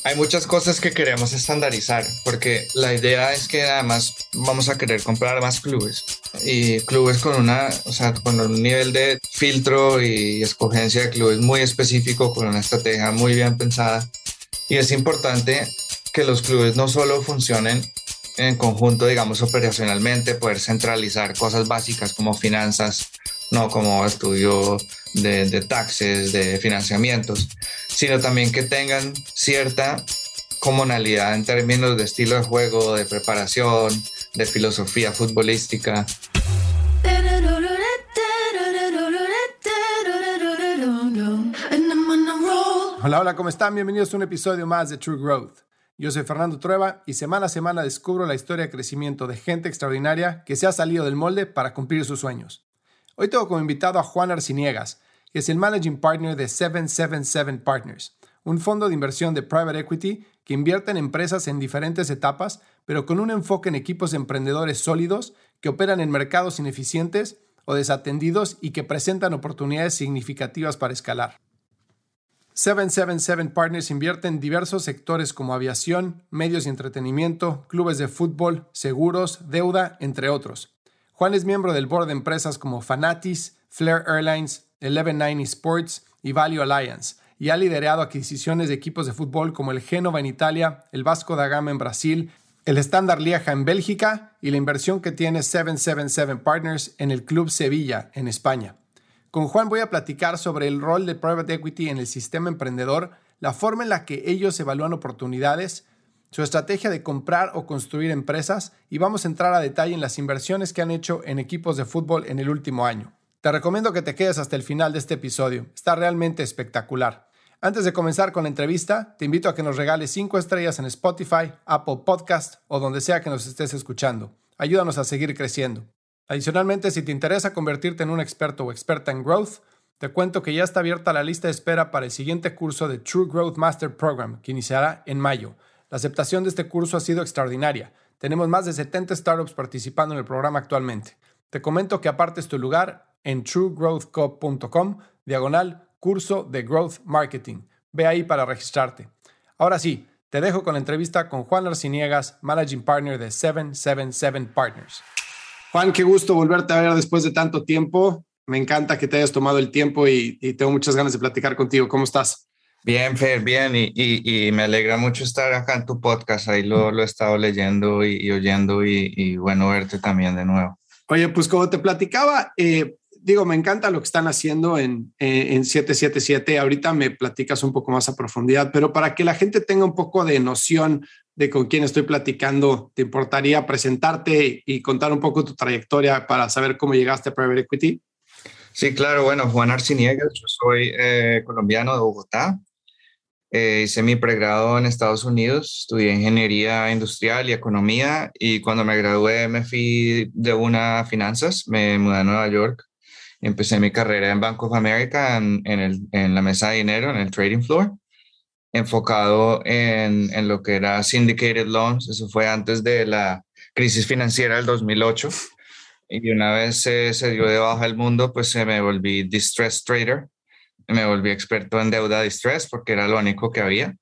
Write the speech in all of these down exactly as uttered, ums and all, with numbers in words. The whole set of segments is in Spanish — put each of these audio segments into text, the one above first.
Hay muchas cosas que queremos estandarizar porque la idea es que además vamos a querer comprar más clubes y clubes con una, o sea, con un nivel de filtro y escogencia de clubes muy específico, con una estrategia muy bien pensada. Y es importante que los clubes no solo funcionen en conjunto, digamos, operacionalmente, poder centralizar cosas básicas como finanzas, no como estudio de, de taxes, de financiamientos, sino también que tengan cierta comunalidad en términos de estilo de juego, de preparación, de filosofía futbolística. Hola, hola, ¿cómo están? Bienvenidos a un episodio más de True Growth. Yo soy Fernando Trueba y semana a semana descubro la historia de crecimiento de gente extraordinaria que se ha salido del molde para cumplir sus sueños. Hoy tengo como invitado a Juan Arciniegas, que es el Managing Partner de siete setenta y siete Partners, un fondo de inversión de Private Equity que invierte en empresas en diferentes etapas, pero con un enfoque en equipos emprendedores sólidos que operan en mercados ineficientes o desatendidos y que presentan oportunidades significativas para escalar. siete setenta y siete Partners invierte en diversos sectores como aviación, medios y entretenimiento, clubes de fútbol, seguros, deuda, entre otros. Juan es miembro del board de empresas como Fanatis, Flair Airlines, Eleven Ninety Sports y Value Alliance, y ha liderado adquisiciones de equipos de fútbol como el Génova en Italia, el Vasco da Gama en Brasil, el Standard Lieja en Bélgica y la inversión que tiene siete setenta y siete Partners en el Club Sevilla en España. Con Juan voy a platicar sobre el rol de Private Equity en el sistema emprendedor, la forma en la que ellos evalúan oportunidades, su estrategia de comprar o construir empresas y vamos a entrar a detalle en las inversiones que han hecho en equipos de fútbol en el último año. Te recomiendo que te quedes hasta el final de este episodio, está realmente espectacular. Antes de comenzar con la entrevista, te invito a que nos regales cinco estrellas en Spotify, Apple Podcast o donde sea que nos estés escuchando. Ayúdanos a seguir creciendo. Adicionalmente, si te interesa convertirte en un experto o experta en growth, te cuento que ya está abierta la lista de espera para el siguiente curso de True Growth Master Program, que iniciará en mayo. La aceptación de este curso ha sido extraordinaria. Tenemos más de setenta startups participando en el programa actualmente. Te comento que apartes tu lugar en truegrowthco.com, diagonal, curso de Growth Marketing. Ve ahí para registrarte. Ahora sí, te dejo con la entrevista con Juan Arciniegas, Managing Partner de siete setenta y siete Partners. Juan, qué gusto volverte a ver después de tanto tiempo. Me encanta que te hayas tomado el tiempo y, y tengo muchas ganas de platicar contigo. ¿Cómo estás? Bien, Fer, bien, y, y, y me alegra mucho estar acá en tu podcast, ahí lo, lo he estado leyendo y, y oyendo y, y bueno, verte también de nuevo. Oye, pues como te platicaba, eh, digo, me encanta lo que están haciendo en, eh, en siete setenta y siete, ahorita me platicas un poco más a profundidad, pero para que la gente tenga un poco de noción de con quién estoy platicando, ¿te importaría presentarte y contar un poco tu trayectoria para saber cómo llegaste a Private Equity? Sí, claro, bueno, Juan Arciniegas, yo soy eh, colombiano de Bogotá. Eh, hice mi pregrado en Estados Unidos, estudié ingeniería industrial y economía y cuando me gradué me fui de una a finanzas, me mudé a Nueva York, empecé mi carrera en Bank of America en, en, el, en la mesa de dinero, en el trading floor, enfocado en, en lo que era syndicated loans, eso fue antes de la crisis financiera del dos mil ocho y una vez se, se dio de baja el mundo, pues se me volví distressed trader. Me volví experto en deuda distress porque era lo único que había.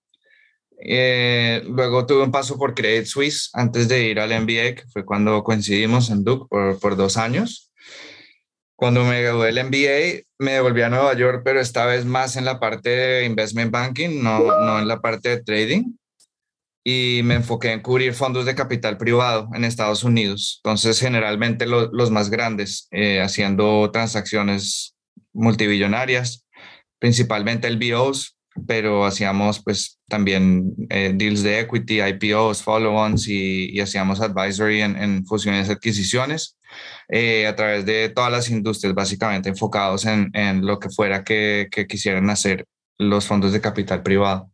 Eh, luego tuve un paso por Credit Suisse antes de ir al M B A, que fue cuando coincidimos en Duke por, por dos años. Cuando me gradué del M B A, me devolví a Nueva York, pero esta vez más en la parte de investment banking, no, no en la parte de trading. Y me enfoqué en cubrir fondos de capital privado en Estados Unidos. Entonces, generalmente lo, los más grandes, eh, haciendo transacciones multibillonarias, principalmente L B Os, pero hacíamos pues también eh, deals de equity, I P Os, follow-ons y, y hacíamos advisory en, en fusiones y adquisiciones eh, a través de todas las industrias, básicamente enfocados en, en lo que fuera que, que quisieran hacer los fondos de capital privado.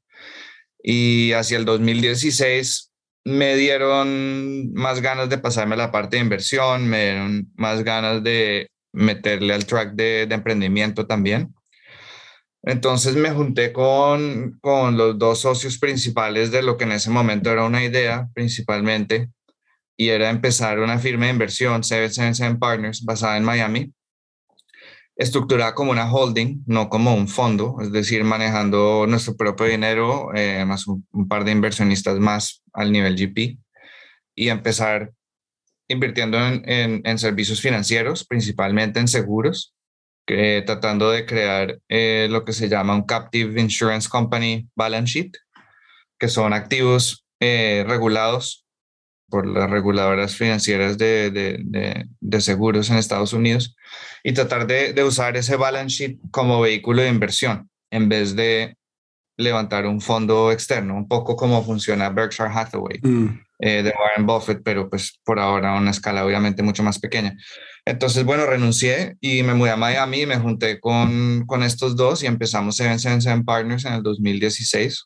Y hacia el dos mil dieciséis me dieron más ganas de pasarme a la parte de inversión, me dieron más ganas de meterle al track de, de emprendimiento también. Entonces me junté con, con los dos socios principales de lo que en ese momento era una idea principalmente, y era empezar una firma de inversión, siete setenta y siete Partners, basada en Miami. estructurada como una holding, no como un fondo, es decir, manejando nuestro propio dinero, eh, más un, un par de inversionistas más al nivel G P, y empezar invirtiendo en, en, en servicios financieros, principalmente en seguros, que, tratando de crear eh, lo que se llama un Captive Insurance Company Balance Sheet, que son activos eh, regulados por las reguladoras financieras de, de, de, de seguros en Estados Unidos, y tratar de, de usar ese balance sheet como vehículo de inversión en vez de levantar un fondo externo, un poco como funciona Berkshire Hathaway, Mm. eh, de Warren Buffett, pero pues por ahora a una escala obviamente mucho más pequeña. Entonces, bueno, renuncié y me mudé a Miami y me junté con, con estos dos y empezamos Seven Seven Seven Partners en el dos mil dieciséis.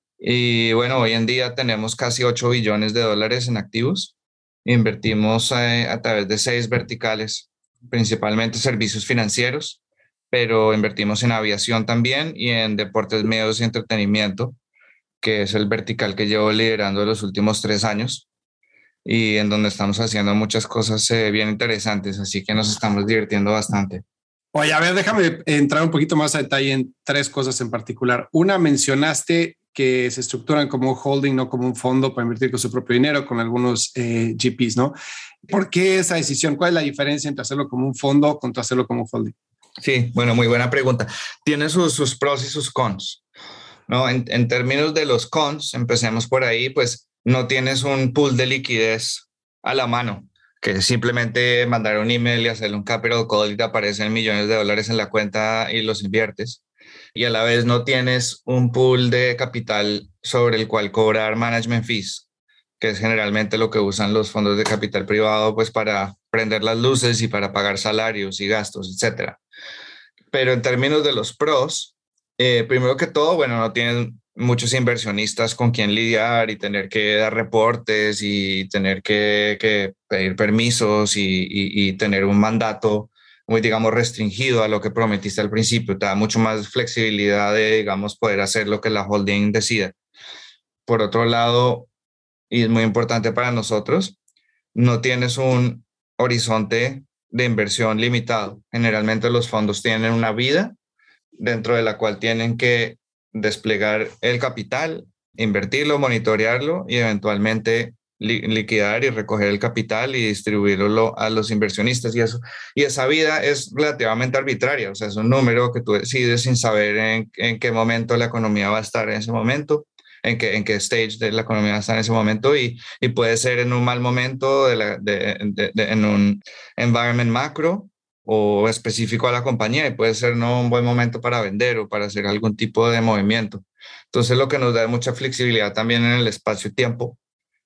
Y bueno, hoy en día tenemos casi ocho billones de dólares en activos. Invertimos eh, a través de seis verticales, principalmente servicios financieros, pero invertimos en aviación también y en deportes, medios y entretenimiento, que es el vertical que llevo liderando los últimos tres años y en donde estamos haciendo muchas cosas eh, bien interesantes, así que nos estamos divirtiendo bastante. Oye, a ver, déjame entrar un poquito más a detalle en tres cosas en particular. Una, mencionaste que se estructuran como un holding, no como un fondo para invertir con su propio dinero, con algunos eh, G Ps, ¿no? ¿Por qué esa decisión? ¿Cuál es la diferencia entre hacerlo como un fondo contra hacerlo como un holding? Sí, bueno, muy buena pregunta. Tiene sus, sus pros y sus cons, ¿no? En, en términos de los cons, empecemos por ahí, pues no tienes un pool de liquidez a la mano, que es simplemente mandar un email y hacerle un capital call y te aparecen millones de dólares en la cuenta y los inviertes. Y a la vez no tienes un pool de capital sobre el cual cobrar management fees, que es generalmente lo que usan los fondos de capital privado, pues para prender las luces y para pagar salarios y gastos, etcétera. Pero en términos de los pros, eh, primero que todo, bueno, no tienen muchos inversionistas con quien lidiar y tener que dar reportes y tener que, que pedir permisos y, y, y tener un mandato muy, digamos, restringido a lo que prometiste al principio. Te da mucho más flexibilidad de, digamos, poder hacer lo que la holding decida. Por otro lado, y es muy importante para nosotros, no tienes un horizonte de inversión limitado. Generalmente los fondos tienen una vida dentro de la cual tienen que desplegar el capital, invertirlo, monitorearlo y eventualmente li liquidar y recoger el capital y distribuirlo a los inversionistas. Y, eso, y esa vida es relativamente arbitraria, o sea, es un número que tú decides sin saber en, en qué momento la economía va a estar en ese momento, en qué, en qué stage de la economía está en ese momento, y, y puede ser en un mal momento, de la, de, de, de, en un environment macro o específico a la compañía, y puede ser no un buen momento para vender o para hacer algún tipo de movimiento. Entonces lo que nos da mucha flexibilidad también en el espacio-tiempo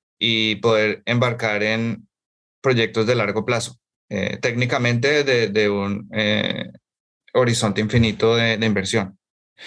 y poder embarcar en proyectos de largo plazo, eh, técnicamente de, de un eh, horizonte infinito de, de inversión.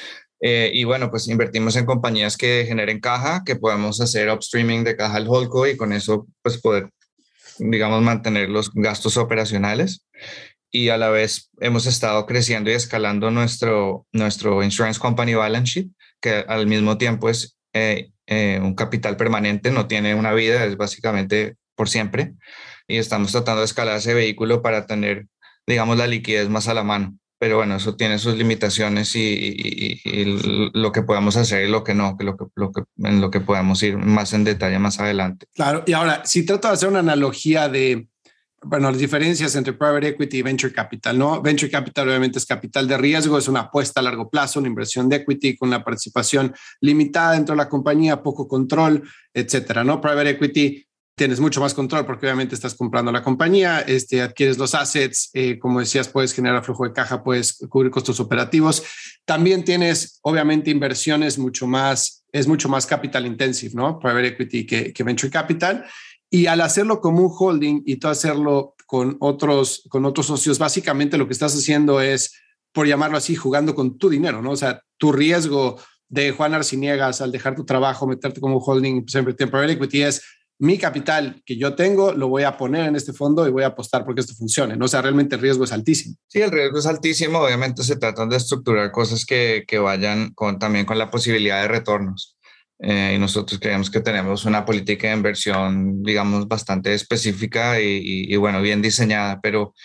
Eh, y bueno, pues invertimos en compañías que generen caja, que podemos hacer upstreaming de caja al holdco y con eso pues poder, digamos, mantener los gastos operacionales. Y a la vez hemos estado creciendo y escalando nuestro, nuestro Insurance Company Balance Sheet, que al mismo tiempo es eh, eh, un capital permanente, no tiene una vida, es básicamente por siempre. Y estamos tratando de escalar ese vehículo para tener, digamos, la liquidez más a la mano. Pero bueno, eso tiene sus limitaciones y, y, y lo que podemos hacer y lo que no, que lo que, lo que, en lo que podemos ir más en detalle más adelante. Claro, y ahora, si trato de hacer una analogía de, bueno, las diferencias entre private equity y venture capital, ¿no? Venture capital obviamente es capital de riesgo, es una apuesta a largo plazo, una inversión de equity con una participación limitada dentro de la compañía, poco control, etcétera, ¿no? Private equity tienes mucho más control porque obviamente estás comprando la compañía, este, adquieres los assets, eh, como decías, puedes generar flujo de caja, puedes cubrir costos operativos. También tienes, obviamente, inversiones mucho más, es mucho más capital intensive, ¿no? Private equity que, que venture capital. Y al hacerlo como un holding y tú hacerlo con otros, con otros socios, básicamente lo que estás haciendo es, por llamarlo así, jugando con tu dinero, ¿no? O sea, tu riesgo de Juan Arciniegas al dejar tu trabajo, meterte como holding y empezar a invertir en private equity es mi capital que yo tengo, lo voy a poner en este fondo y voy a apostar porque esto funcione, ¿no? O sea, realmente el riesgo es altísimo. Sí, el riesgo es altísimo. Obviamente se tratan de estructurar cosas que, que vayan con, también con la posibilidad de retornos. Eh, y nosotros creemos que tenemos una política de inversión, digamos, bastante específica y, y, y bueno, bien diseñada, pero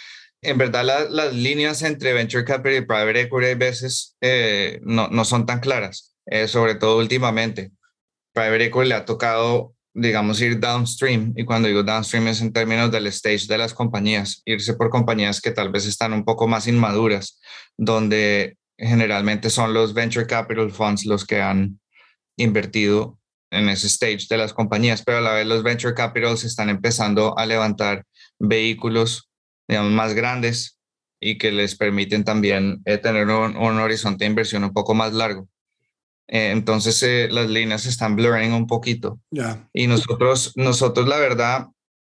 En verdad, la- las líneas entre Venture Capital y Private Equity a veces eh, no, no son tan claras, eh, sobre todo últimamente. Private Equity le ha tocado, digamos, ir downstream, y cuando digo downstream es en términos del stage de las compañías, irse por compañías que tal vez están un poco más inmaduras, donde generalmente son los venture capital funds los que han invertido en ese stage de las compañías, pero a la vez los venture capitals están empezando a levantar vehículos, digamos, más grandes y que les permiten también eh, tener un, un horizonte de inversión un poco más largo. Eh, entonces eh, las líneas se están blurring un poquito. Ya. Y nosotros, nosotros la verdad,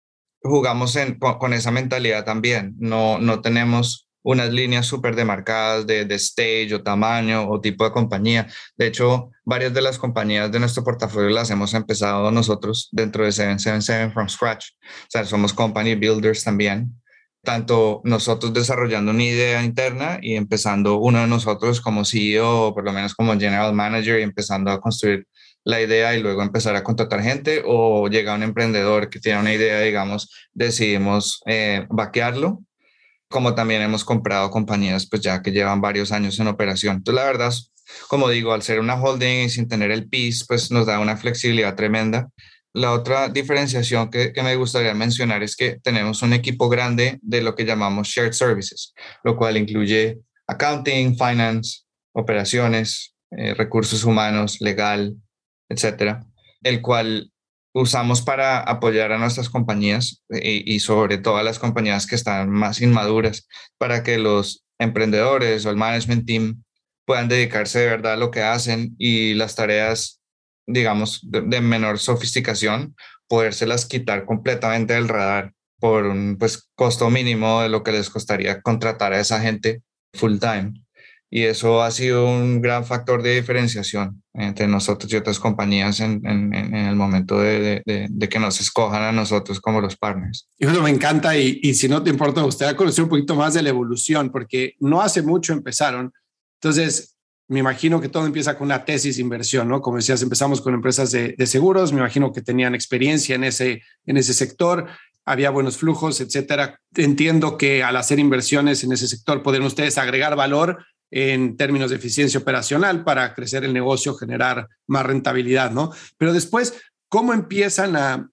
jugamos en, con, con esa mentalidad también. No, no tenemos unas líneas súper demarcadas de, de stage o tamaño o tipo de compañía. De hecho, varias de las compañías de nuestro portafolio las hemos empezado nosotros dentro de siete siete siete from scratch. O sea, somos company builders también. Tanto nosotros desarrollando una idea interna y empezando uno de nosotros como C E O o por lo menos como general manager y empezando a construir la idea y luego empezar a contratar gente, o llega un emprendedor que tiene una idea, digamos, decidimos eh, vaquearlo, como también hemos comprado compañías pues ya que llevan varios años en operación. Entonces, la verdad, como digo, al ser una holding y sin tener el P I S, pues nos da una flexibilidad tremenda. La otra diferenciación que, que me gustaría mencionar es que tenemos un equipo grande de lo que llamamos shared services, lo cual incluye accounting, finance, operaciones, eh, recursos humanos, legal, etcétera, el cual usamos para apoyar a nuestras compañías y, y sobre todo a las compañías que están más inmaduras, para que los emprendedores o el management team puedan dedicarse de verdad a lo que hacen, y las tareas, digamos, de, de menor sofisticación, podérselas quitar completamente del radar por un pues, costo mínimo de lo que les costaría contratar a esa gente full time. Y eso ha sido un gran factor de diferenciación entre nosotros y otras compañías en, en, en el momento de, de, de, que nos escojan a nosotros como los partners. Y eso me encanta, y, y si no te importa, me gustaría conocer un poquito más de la evolución, porque no hace mucho empezaron. Entonces, me imagino que todo empieza con una tesis de inversión, ¿no? Como decías, empezamos con empresas de, de seguros, me imagino que tenían experiencia en ese, en ese sector, había buenos flujos, etcétera. Entiendo que al hacer inversiones en ese sector pueden ustedes agregar valor en términos de eficiencia operacional para crecer el negocio, generar más rentabilidad, ¿no? Pero después, ¿cómo empiezan a,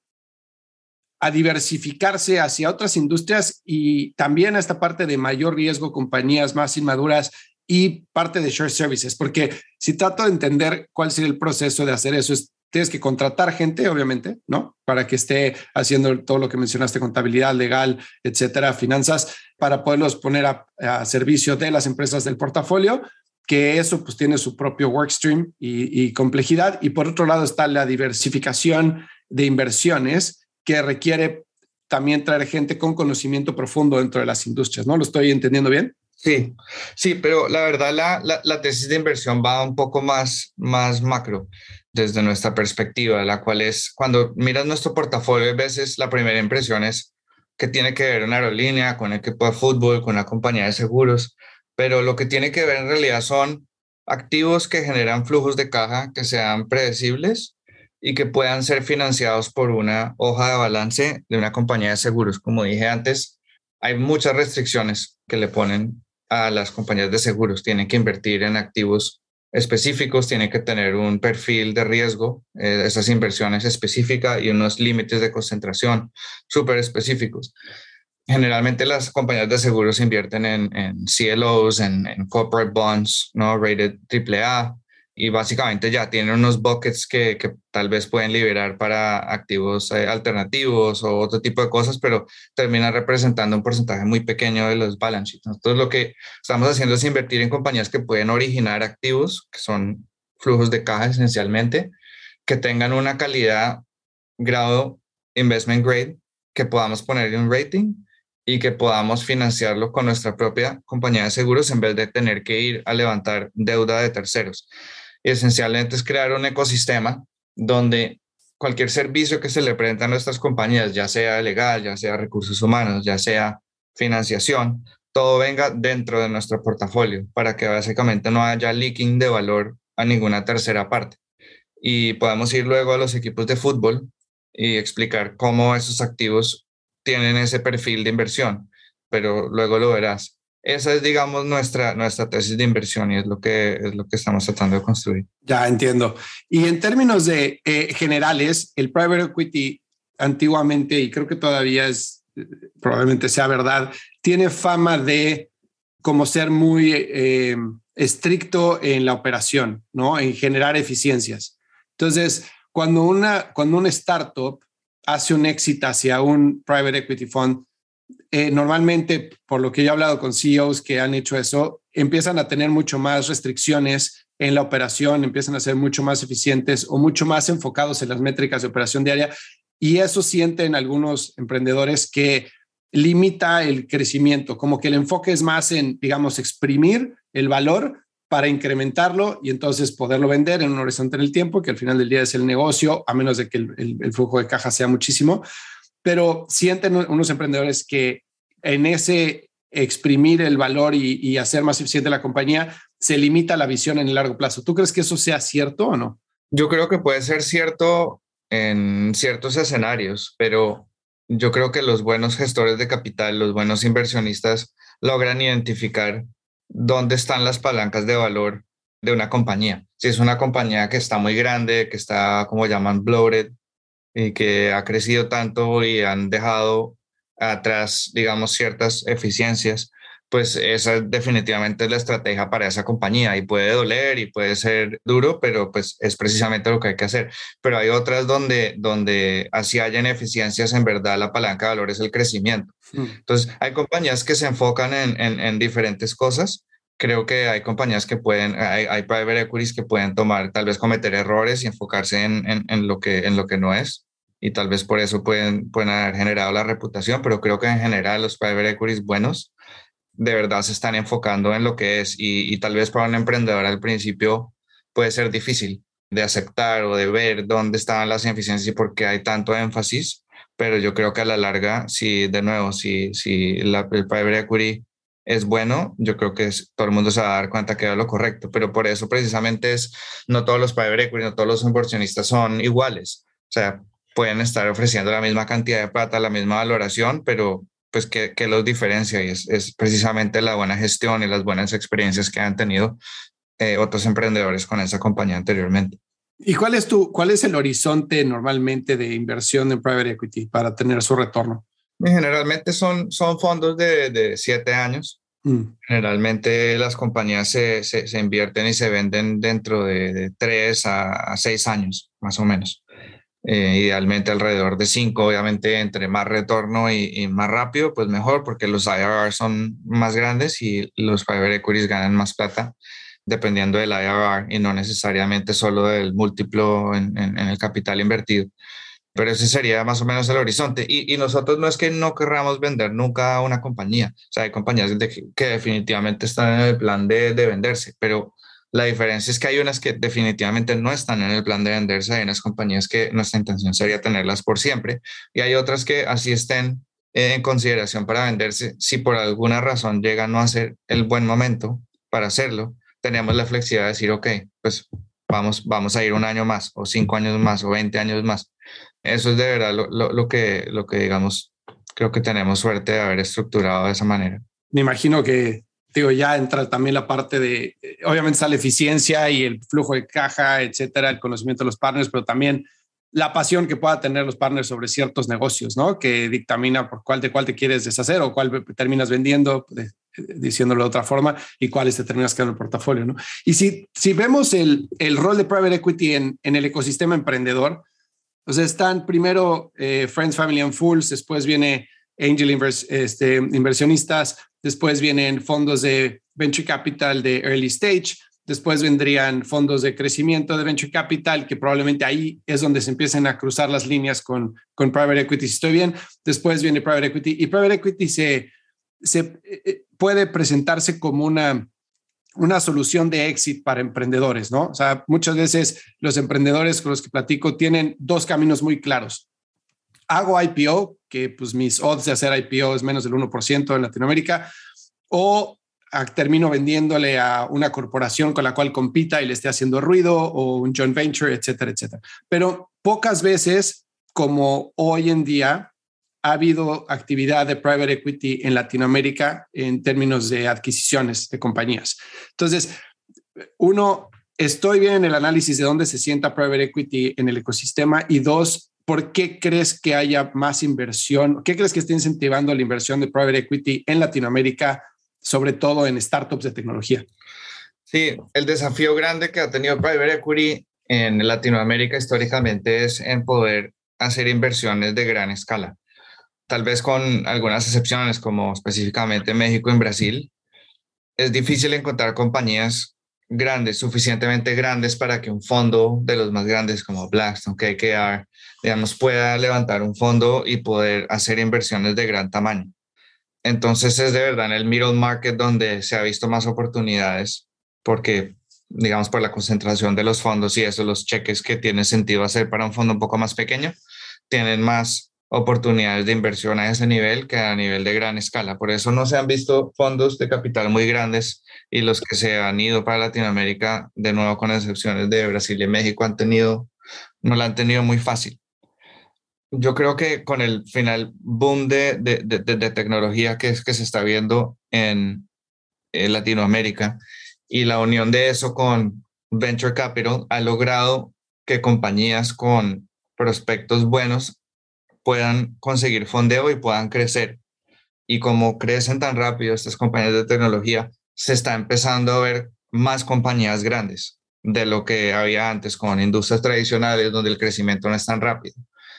a diversificarse hacia otras industrias y también a esta parte de mayor riesgo, compañías más inmaduras y parte de share services? Porque si trato de entender cuál sería el proceso de hacer eso, es, tienes que contratar gente, obviamente, ¿no? Para que esté haciendo todo lo que mencionaste, contabilidad, legal, etcétera, finanzas, para poderlos poner a, a servicio de las empresas del portafolio, que eso pues tiene su propio workstream y, y complejidad. Y por otro lado está la diversificación de inversiones, que requiere también traer gente con conocimiento profundo dentro de las industrias, ¿no? ¿Lo estoy entendiendo bien? Sí, sí, pero la verdad la, la, la tesis de inversión va un poco más, más macro desde nuestra perspectiva, la cual es cuando miras nuestro portafolio, a veces la primera impresión es que tiene que ver una aerolínea, con un equipo de fútbol, con una compañía de seguros, pero lo que tiene que ver en realidad son activos que generan flujos de caja que sean predecibles y que puedan ser financiados por una hoja de balance de una compañía de seguros. Como dije antes, hay muchas restricciones que le ponen a las compañías de seguros. Tienen que invertir en activos específicos, tienen que tener un perfil de riesgo eh, de esas inversiones específica y unos límites de concentración súper específicos. Generalmente las compañías de seguros invierten en, en C L Os, en, en corporate bonds, ¿no? Rated triple A, y básicamente ya tienen unos buckets que, que tal vez pueden liberar para activos eh, alternativos o otro tipo de cosas, pero termina representando un porcentaje muy pequeño de los balance sheets. Entonces lo que estamos haciendo es invertir en compañías que pueden originar activos, que son flujos de caja esencialmente, que tengan una calidad, grado investment grade, que podamos ponerle un rating y que podamos financiarlo con nuestra propia compañía de seguros en vez de tener que ir a levantar deuda de terceros. Y esencialmente es crear un ecosistema donde cualquier servicio que se le presente a nuestras compañías, ya sea legal, ya sea recursos humanos, ya sea financiación, todo venga dentro de nuestro portafolio para que básicamente no haya leaking de valor a ninguna tercera parte. Y podamos ir luego a los equipos de fútbol y explicar cómo esos activos tienen ese perfil de inversión. pero luego lo verás. Esa es, digamos, nuestra, nuestra tesis de inversión y es lo que, es lo que estamos tratando de construir. Ya entiendo. Y en términos de eh, generales, el private equity antiguamente, y creo que todavía es, probablemente sea verdad, tiene fama de como ser muy eh, estricto en la operación, ¿no? En generar eficiencias. Entonces, cuando una, cuando una startup hace un éxito hacia un private equity fund, eh, normalmente, por lo que yo he hablado con C E Os que han hecho eso, empiezan a tener mucho más restricciones en la operación, empiezan a ser mucho más eficientes o mucho más enfocados en las métricas de operación diaria. Y eso sienten algunos emprendedores que limita el crecimiento, como que el enfoque es más en, digamos, exprimir el valor para incrementarlo y entonces poderlo vender en un horizonte en el tiempo, que al final del día es el negocio, a menos de que el, el, el flujo de caja sea muchísimo. Pero sienten unos emprendedores que en ese exprimir el valor y, y hacer más eficiente la compañía, se limita la visión en el largo plazo. ¿Tú crees que eso sea cierto o no? Yo creo que puede ser cierto en ciertos escenarios, pero yo creo que los buenos gestores de capital, los buenos inversionistas logran identificar dónde están las palancas de valor de una compañía. Si es una compañía que está muy grande, que está, como llaman, bloated, y que ha crecido tanto y han dejado atrás, digamos, ciertas eficiencias, pues esa definitivamente es la estrategia para esa compañía y puede doler y puede ser duro, pero pues es precisamente lo que hay que hacer. Pero hay otras donde, donde así hayan eficiencias, en verdad la palanca de valor es el crecimiento. Mm. Entonces, hay compañías que se enfocan en, en, en diferentes cosas. Creo que hay compañías que pueden, hay, hay private equities que pueden tomar, tal vez cometer errores y enfocarse en, en, en, lo, que, en lo que no es. Y tal vez por eso pueden, pueden haber generado la reputación, pero creo que en general los private equities buenos de verdad se están enfocando en lo que es y, y tal vez para un emprendedor al principio puede ser difícil de aceptar o de ver dónde estaban las ineficiencias y por qué hay tanto énfasis, pero yo creo que a la larga, si de nuevo, si, si la, el private equity es bueno, yo creo que es, todo el mundo se va a dar cuenta que es lo correcto, pero por eso precisamente es, no todos los private equity, no todos los inversionistas son iguales, o sea, pueden estar ofreciendo la misma cantidad de plata, la misma valoración, pero pues ¿qué, qué los diferencia? Y es, es precisamente la buena gestión y las buenas experiencias que han tenido eh, otros emprendedores con esa compañía anteriormente. ¿Y cuál es, tu, cuál es el horizonte normalmente de inversión en private equity para tener su retorno? Y generalmente son, son fondos de, de siete años. Mm. Generalmente las compañías se, se, se invierten y se venden dentro de, de tres a, a seis años, más o menos. Eh, idealmente alrededor de cinco, obviamente entre más retorno y, y más rápido, pues mejor, porque los I R R son más grandes y los private equities ganan más plata dependiendo del I R R y no necesariamente solo del múltiplo en, en, en el capital invertido. Pero ese sería más o menos el horizonte. Y, y nosotros no es que no querramos vender nunca una compañía. O sea, hay compañías de, que definitivamente están en el plan de, de venderse, pero la diferencia es que hay unas que definitivamente no están en el plan de venderse, hay unas compañías que nuestra intención sería tenerlas por siempre y hay otras que así estén en consideración para venderse. Si por alguna razón llega a no a ser el buen momento para hacerlo, tenemos la flexibilidad de decir, ok, pues vamos, vamos a ir un año más o cinco años más o veinte años más. Eso es de verdad lo, lo, lo, que, lo que, digamos, creo que tenemos suerte de haber estructurado de esa manera. Me imagino que digo, ya entra también la parte de, obviamente está la eficiencia y el flujo de caja, etcétera, el conocimiento de los partners, pero también la pasión que pueda tener los partners sobre ciertos negocios, ¿no? Que dictamina por cuál de cuál te quieres deshacer o cuál terminas vendiendo, de, diciéndolo de otra forma, y cuáles te terminas quedando en el portafolio, ¿no? Y si, si vemos el, el rol de private equity en, en el ecosistema emprendedor, o sea, están primero eh, Friends, Family and Fools, después viene angel invers, este, inversionistas, después vienen fondos de venture capital de early stage, después vendrían fondos de crecimiento de venture capital, que probablemente ahí es donde se empiezan a cruzar las líneas con, con private equity, si estoy bien. Después viene private equity y private equity se, se eh, puede presentarse como una, una solución de éxito para emprendedores, ¿no? O sea, muchas veces los emprendedores con los que platico tienen dos caminos muy claros. Hago I P O, que pues mis odds de hacer I P O es menos del uno por ciento en Latinoamérica, o a, termino vendiéndole a una corporación con la cual compita y le esté haciendo ruido, o un joint venture, etcétera, etcétera. Pero pocas veces, como hoy en día, ha habido actividad de private equity en Latinoamérica en términos de adquisiciones de compañías. Entonces, uno, estoy bien en el análisis de dónde se sienta private equity en el ecosistema, y dos, ¿por qué crees que haya más inversión? ¿Qué crees que esté incentivando la inversión de private equity en Latinoamérica, sobre todo en startups de tecnología? Sí, el desafío grande que ha tenido private equity en Latinoamérica históricamente es en poder hacer inversiones de gran escala. Tal vez con algunas excepciones, como específicamente México y Brasil, es difícil encontrar compañías grandes, suficientemente grandes para que un fondo de los más grandes como Blackstone, K K R, digamos, pueda levantar un fondo y poder hacer inversiones de gran tamaño. Entonces es de verdad en el middle market donde se ha visto más oportunidades, porque, digamos, por la concentración de los fondos y eso, los cheques que tiene sentido hacer para un fondo un poco más pequeño, tienen más oportunidades de inversión a ese nivel que a nivel de gran escala. Por eso no se han visto fondos de capital muy grandes, y los que se han ido para Latinoamérica, de nuevo con excepciones de Brasil y México, han tenido, no la han tenido muy fácil. Yo creo que con el final boom de, de, de, de tecnología que, es, que se está viendo en, en Latinoamérica, y la unión de eso con Venture Capital, ha logrado que compañías con prospectos buenos puedan conseguir fondeo y puedan crecer. Y como crecen tan rápido estas compañías de tecnología, se está empezando a ver más compañías grandes de lo que había antes con industrias tradicionales donde el crecimiento no es tan rápido.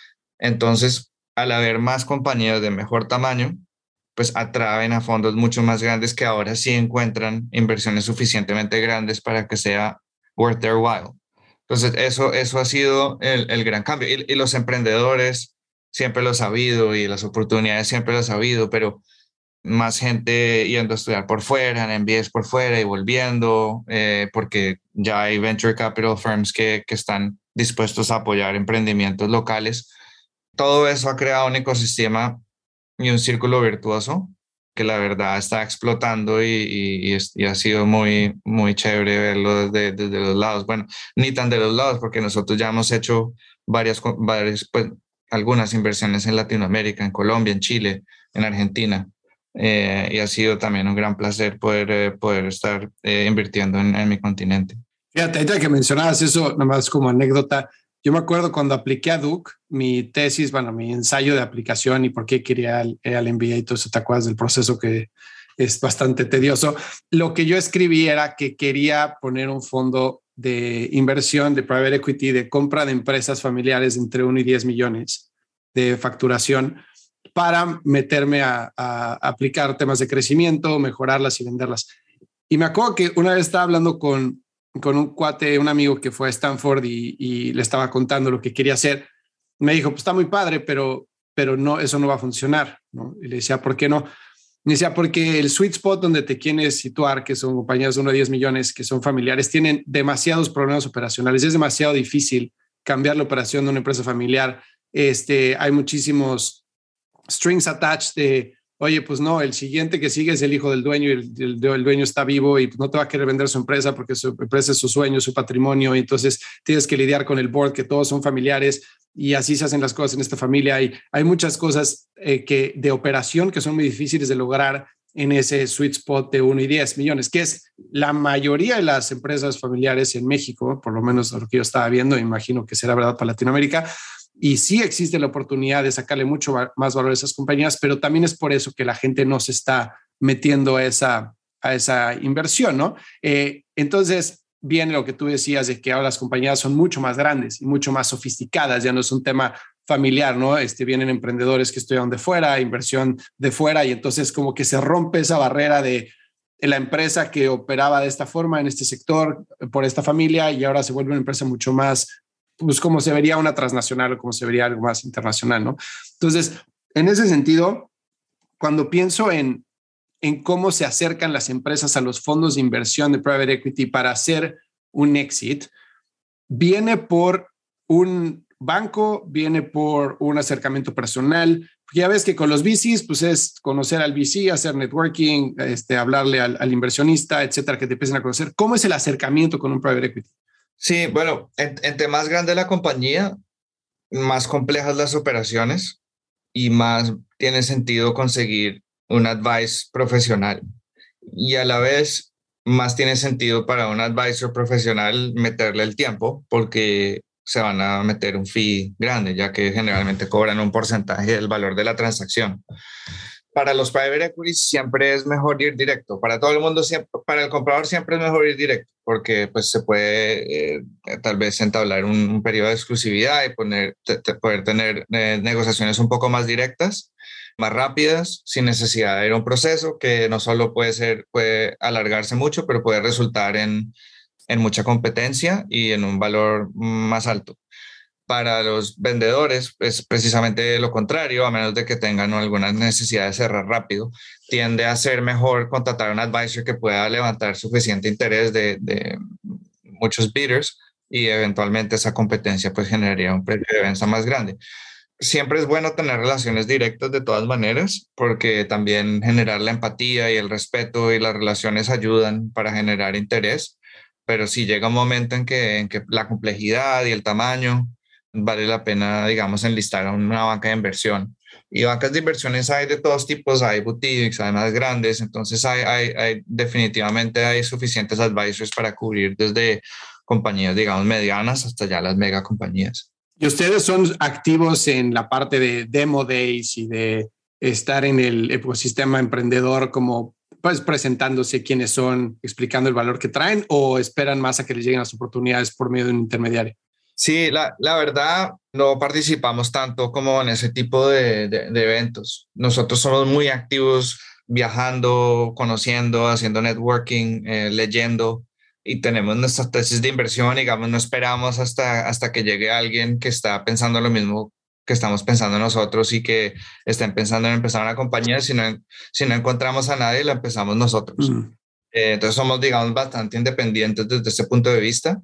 Entonces, al haber más compañías de mejor tamaño, pues atraen a fondos mucho más grandes que ahora sí encuentran inversiones suficientemente grandes para que sea worth their while. Entonces, eso, eso ha sido el, el gran cambio. Y, y los emprendedores siempre lo han sabido, y las oportunidades siempre lo han sabido, pero más gente yendo a estudiar por fuera, en M B As por fuera y volviendo, eh, porque ya hay venture capital firms que, que están dispuestos a apoyar emprendimientos locales. Todo eso ha creado un ecosistema y un círculo virtuoso que la verdad está explotando, y, y, y, es, y ha sido muy, muy chévere verlo desde, desde los lados. Bueno, ni tan de los lados, porque nosotros ya hemos hecho varias, varias pues, algunas inversiones en Latinoamérica, en Colombia, en Chile, en Argentina. Eh, y ha sido también un gran placer poder, eh, poder estar eh, invirtiendo en, en mi continente. Fíjate, ahorita que mencionabas eso, nomás como anécdota, yo me acuerdo cuando apliqué a Duke, mi tesis, bueno, mi ensayo de aplicación y por qué quería ir al M B A y todo eso, ¿te acuerdas del proceso que es bastante tedioso? Lo que yo escribí era que quería poner un fondo de inversión de private equity, de compra de empresas familiares entre uno y diez millones de facturación, para meterme a, a aplicar temas de crecimiento, mejorarlas y venderlas. Y me acuerdo que una vez estaba hablando con, con un cuate, un amigo que fue a Stanford, y, y le estaba contando lo que quería hacer. Me dijo, pues está muy padre, pero, pero no, eso no va a funcionar, ¿no? Y le decía, ¿por qué no? Me decía, porque el sweet spot donde te quieres situar, que son compañías de uno a diez millones, que son familiares, tienen demasiados problemas operacionales. Es demasiado difícil cambiar la operación de una empresa familiar. Este, hay muchísimos strings attached de, oye, pues no, el siguiente que sigue es el hijo del dueño, y el, el, el dueño está vivo y no te va a querer vender su empresa porque su empresa es su sueño, su patrimonio, y entonces tienes que lidiar con el board, que todos son familiares, y así se hacen las cosas en esta familia. Y hay muchas cosas eh, que, de operación, que son muy difíciles de lograr en ese sweet spot de uno y diez millones, que es la mayoría de las empresas familiares en México, por lo menos lo que yo estaba viendo, imagino que será verdad para Latinoamérica. Y sí existe la oportunidad de sacarle mucho más valor a esas compañías, pero también es por eso que la gente no se está metiendo a esa, a esa inversión, ¿no? Eh, entonces, viene lo que tú decías de que ahora las compañías son mucho más grandes y mucho más sofisticadas, ya no es un tema familiar, ¿no? Este, vienen emprendedores que estudian de fuera, inversión de fuera, y entonces como que se rompe esa barrera de la empresa que operaba de esta forma en este sector por esta familia, y ahora se vuelve una empresa mucho más, pues como se vería una transnacional o como se vería algo más internacional, ¿no? Entonces, en ese sentido, cuando pienso en, en cómo se acercan las empresas a los fondos de inversión de private equity para hacer un exit, viene por un banco, viene por un acercamiento personal. Ya ves que con los V Cs, pues es conocer al V C, hacer networking, este, hablarle al, al inversionista, etcétera, que te empiecen a conocer. ¿Cómo es el acercamiento con un private equity? Sí, bueno, entre más grande la compañía, más complejas las operaciones, y más tiene sentido conseguir un advice profesional. Y a la vez, más tiene sentido para un advisor profesional meterle el tiempo porque se van a meter un fee grande, ya que generalmente cobran un porcentaje del valor de la transacción. Para los private equities siempre es mejor ir directo. Para todo el mundo, siempre, para el comprador siempre es mejor ir directo, porque pues se puede eh, tal vez entablar un, un periodo de exclusividad y poner, te, te poder tener eh, negociaciones un poco más directas, más rápidas, sin necesidad de ir a un proceso que no solo puede ser, puede alargarse mucho, pero puede resultar en, en mucha competencia y en un valor más alto. Para los vendedores es precisamente lo contrario, a menos de que tengan alguna necesidad de cerrar rápido. Tiende a ser mejor contratar a un advisor que pueda levantar suficiente interés de, de muchos bidders y eventualmente esa competencia pues generaría un precio de venta más grande. Siempre es bueno tener relaciones directas de todas maneras, porque también generar la empatía y el respeto y las relaciones ayudan para generar interés, pero si llega un momento en que, en que la complejidad y el tamaño vale la pena, digamos, enlistar a una banca de inversión. Y bancas de inversiones hay de todos tipos, hay boutiques, hay más grandes, entonces hay, hay, hay definitivamente hay suficientes advisors para cubrir desde compañías, digamos, medianas hasta ya las mega compañías. ¿Y ustedes son activos en la parte de demo days y de estar en el ecosistema emprendedor como pues presentándose quiénes son, explicando el valor que traen, o esperan más a que les lleguen las oportunidades por medio de un intermediario? Sí, la, la verdad, no participamos tanto como en ese tipo de, de, de eventos. Nosotros somos muy activos viajando, conociendo, haciendo networking, eh, leyendo, y tenemos nuestras tesis de inversión. Digamos, no esperamos hasta, hasta que llegue alguien que está pensando lo mismo que estamos pensando nosotros y que estén pensando en empezar una compañía. Si no, si no encontramos a nadie, la empezamos nosotros. Mm. Eh, entonces somos, digamos, bastante independientes desde ese punto de vista.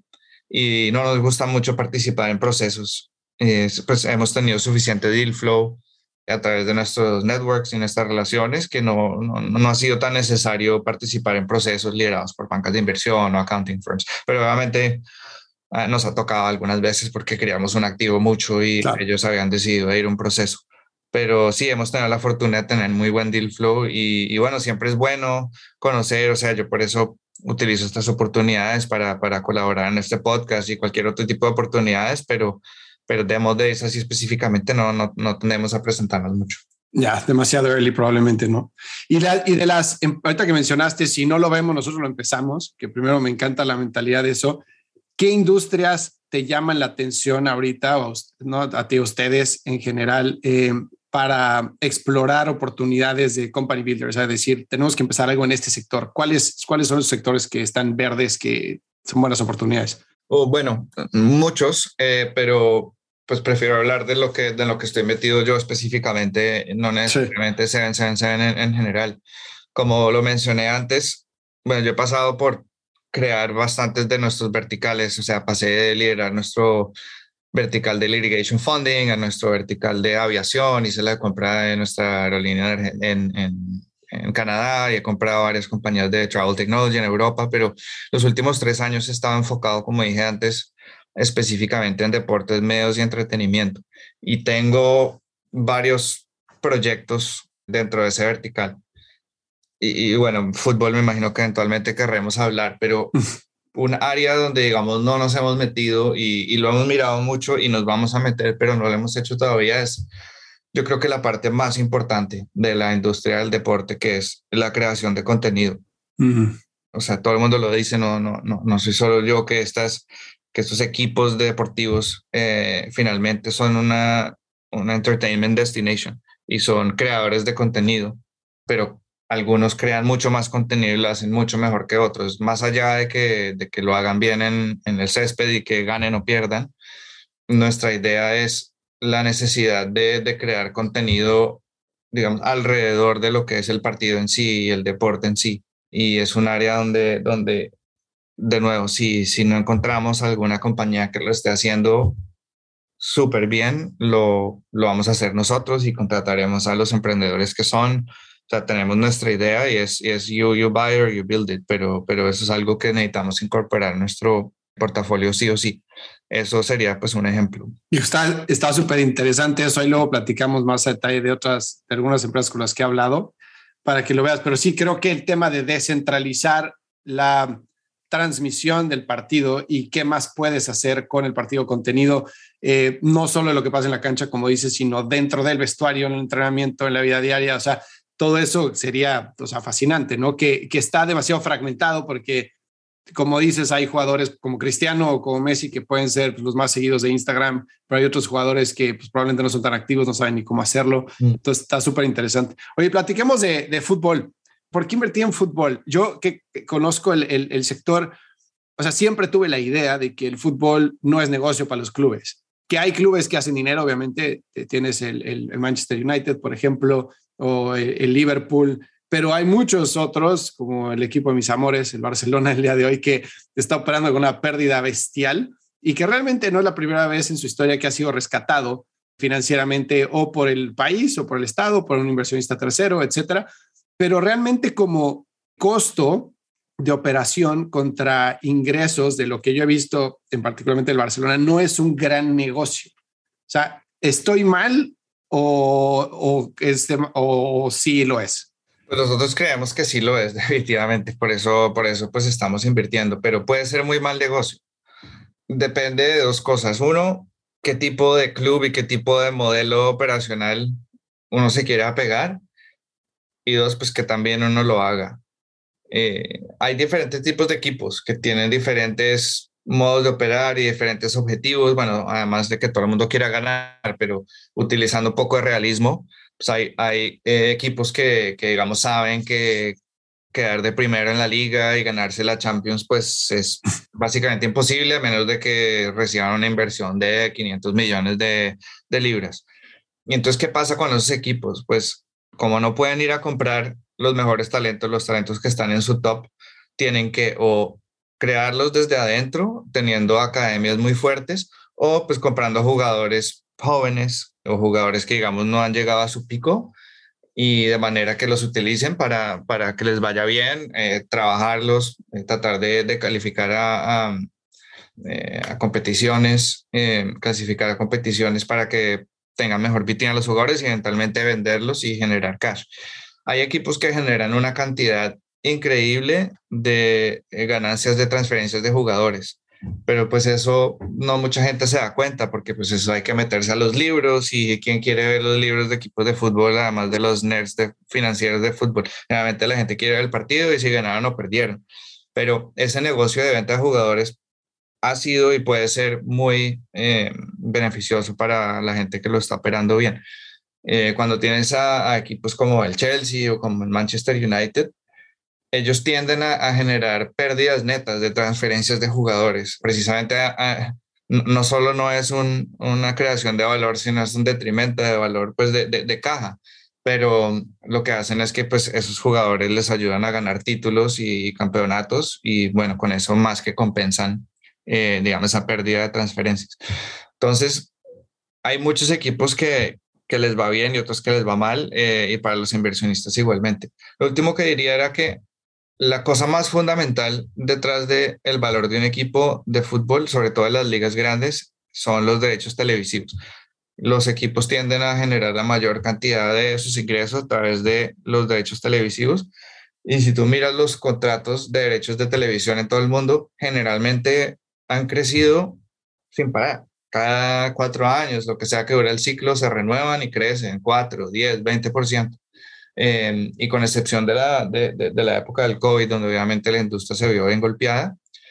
Y no nos gusta mucho participar en procesos. Eh, pues hemos tenido suficiente deal flow a través de nuestros networks y nuestras relaciones que no, no, no ha sido tan necesario participar en procesos liderados por bancas de inversión o accounting firms. Pero obviamente eh, nos ha tocado algunas veces porque queríamos un activo mucho y claro, ellos habían decidido ir a un proceso. Pero sí, hemos tenido la fortuna de tener muy buen deal flow y, y bueno, siempre es bueno conocer, o sea, yo por eso utilizo estas oportunidades para, para colaborar en este podcast y cualquier otro tipo de oportunidades, pero, pero demos de esas y específicamente no, no, no tendemos a presentarnos mucho. Ya, demasiado early probablemente, ¿no? Y, la, y de las, ahorita que mencionaste, si no lo vemos, nosotros lo empezamos, que primero me encanta la mentalidad de eso. ¿Qué industrias te llaman la atención ahorita, o, ¿no? A ti, ustedes en general, eh, para explorar oportunidades de company builders? Es decir, tenemos que empezar algo en este sector. ¿Cuáles, cuáles son los sectores que están verdes, que son buenas oportunidades? Oh, bueno, muchos, eh, pero pues prefiero hablar de lo que, de lo que estoy metido yo específicamente, no necesariamente sí. siete siete siete en, en general. Como lo mencioné antes, bueno, yo he pasado por crear bastantes de nuestros verticales, o sea, pasé de liderar nuestro vertical de litigation funding a nuestro vertical de aviación, hice la compra de nuestra aerolínea en, en, en Canadá y he comprado varias compañías de travel technology en Europa, pero los últimos tres años he estado enfocado, como dije antes, específicamente en deportes, medios y entretenimiento. Y tengo varios proyectos dentro de ese vertical. Y, y bueno, fútbol me imagino que eventualmente querremos hablar, pero un área donde, digamos, no nos hemos metido y, y lo hemos mirado mucho y nos vamos a meter, pero no lo hemos hecho todavía, es yo creo que la parte más importante de la industria del deporte, que es la creación de contenido. Uh-huh. O sea, todo el mundo lo dice, no, no, no, no soy solo yo, que, estas, que estos equipos deportivos eh, finalmente son una, una entertainment destination y son creadores de contenido, pero algunos crean mucho más contenido y lo hacen mucho mejor que otros, más allá de que, de que lo hagan bien en, en el césped y que ganen o pierdan. Nuestra idea es la necesidad de, de crear contenido, digamos, alrededor de lo que es el partido en sí y el deporte en sí. Y es un área donde, donde de nuevo, si, si no encontramos alguna compañía que lo esté haciendo súper bien, lo, lo vamos a hacer nosotros y contrataremos a los emprendedores que son. O sea, tenemos nuestra idea y es, y es you, you buy or you build it, pero, pero eso es algo que necesitamos incorporar en nuestro, portafolio sí o sí. Eso sería pues un ejemplo. Y está está súper interesante eso, y luego platicamos más a detalle de otras, de algunas empresas con las que he hablado para que lo veas, pero sí creo que el tema de descentralizar la transmisión del partido y qué más puedes hacer con el partido contenido, eh, no solo lo que pasa en la cancha, como dices, sino dentro del vestuario, en el entrenamiento, en la vida diaria, o sea, todo eso sería, o sea, fascinante, ¿no? Que, que está demasiado fragmentado porque, como dices, hay jugadores como Cristiano o como Messi que pueden ser pues, los más seguidos de Instagram, pero hay otros jugadores que pues, probablemente no son tan activos, no saben ni cómo hacerlo. Mm. Entonces está súper interesante. Oye, platiquemos de, de fútbol. ¿Por qué invertí en fútbol? Yo que, que conozco el, el, el sector, o sea, siempre tuve la idea de que el fútbol no es negocio para los clubes. Que hay clubes que hacen dinero, obviamente. Tienes el, el, el Manchester United, por ejemplo, o el, el Liverpool, pero hay muchos otros, como el equipo de mis amores, el Barcelona, el día de hoy, que está operando con una pérdida bestial y que realmente no es la primera vez en su historia que ha sido rescatado financieramente o por el país o por el Estado, por un inversionista tercero, etcétera. Pero realmente como costo de operación contra ingresos de lo que yo he visto, en particularmente el Barcelona, no es un gran negocio. O sea, ¿estoy mal o, o, este, o sí lo es? Pues nosotros creemos que sí lo es, definitivamente, por eso, por eso pues estamos invirtiendo, pero puede ser muy mal negocio. Depende de dos cosas. Uno, qué tipo de club y qué tipo de modelo operacional uno se quiere apegar. Y dos, pues que también uno lo haga. Eh, hay diferentes tipos de equipos que tienen diferentes modos de operar y diferentes objetivos. Bueno, además de que todo el mundo quiera ganar, pero utilizando un poco de realismo, pues hay, hay eh, equipos que, que, digamos, saben que quedar de primero en la liga y ganarse la Champions, pues es básicamente imposible a menos de que reciban una inversión de quinientos millones de, de libras. Y entonces, ¿qué pasa con esos equipos? Pues como no pueden ir a comprar los mejores talentos, los talentos que están en su top, tienen que o crearlos desde adentro, teniendo academias muy fuertes, o pues comprando jugadores jóvenes o jugadores que digamos no han llegado a su pico y de manera que los utilicen para, para que les vaya bien, eh, trabajarlos, eh, tratar de, de calificar a, a, eh, a competiciones, eh, clasificar a competiciones para que tengan mejor vitrina a los jugadores y eventualmente venderlos y generar cash. Hay equipos que generan una cantidad increíble de eh, ganancias de transferencias de jugadores, pero pues eso no mucha gente se da cuenta porque pues eso hay que meterse a los libros y quién quiere ver los libros de equipos de fútbol además de los nerds de, financieros de fútbol. Realmente la gente quiere ver el partido y si ganaron o perdieron, pero ese negocio de venta de jugadores ha sido y puede ser muy eh, beneficioso para la gente que lo está operando bien. Eh, cuando tienes a, a equipos como el Chelsea o como el Manchester United, ellos tienden a, a generar pérdidas netas de transferencias de jugadores. Precisamente a, a, no solo no es un, una creación de valor, sino es un detrimento de valor pues de, de, de caja. Pero lo que hacen es que pues esos jugadores les ayudan a ganar títulos y campeonatos y bueno, con eso más que compensan eh, digamos, esa pérdida de transferencias. Entonces, hay muchos equipos que, que les va bien y otros que les va mal, eh, y para los inversionistas igualmente. Lo último que diría era que la cosa más fundamental detrás del valor de un equipo de fútbol, sobre todo en las ligas grandes, son los derechos televisivos. Los equipos tienden a generar la mayor cantidad de sus ingresos a través de los derechos televisivos. Y si tú miras los contratos de derechos de televisión en todo el mundo, generalmente han crecido sin parar. Cada cuatro años, lo que sea que dure el ciclo, se renuevan y crecen cuatro, diez, veinte por ciento. Eh, y con excepción de la, de, de, de la época del COVID, donde obviamente la industria se vio bien golpeada,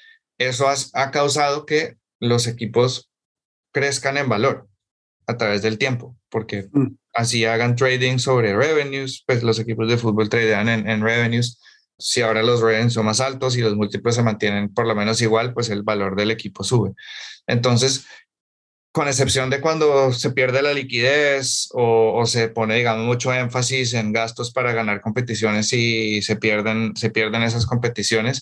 eso has, ha causado que los equipos crezcan en valor a través del tiempo, porque mm. así hagan trading sobre revenues, pues los equipos de fútbol tradean en, en revenues. Si ahora los revenues son más altos y los múltiplos se mantienen por lo menos igual, pues el valor del equipo sube. Entonces, con excepción de cuando se pierde la liquidez o, o se pone, digamos, mucho énfasis en gastos para ganar competiciones y se pierden, se pierden esas competiciones